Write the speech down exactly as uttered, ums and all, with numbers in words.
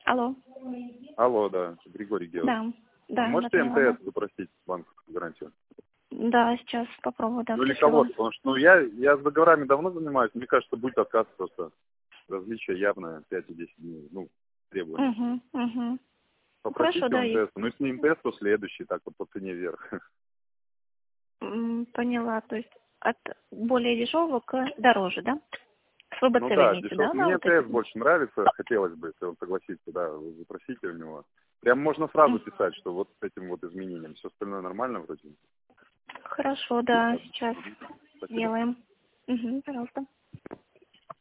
Алло. Алло, да, Григорий Георгиевич. Да, А да, можете это я, да. МТС запросить банковскую гарантию? Да, сейчас попробую, да, Ну или пришлю вам. кого-то, потому что ну, я, я с договорами давно занимаюсь, мне кажется, будет отказ просто. Различие явное, пять и десять дней, ну, требования. Угу, угу. Попросите Хорошо, у да, и МТС, ну если не МТС, то следующий, так вот по цене вверх. м, поняла, то есть от более дешевого к дороже, да? С ВБЦ Ну вы да, имеете, дешев... да, на мне вот эти? МТС больше нравится, хотелось бы, если он согласится, да, вы запросите у него. Прям можно сразу М, писать, что вот с этим вот изменением, все остальное нормально вроде. Хорошо, да, сейчас Спасибо. сделаем. Угу, пожалуйста.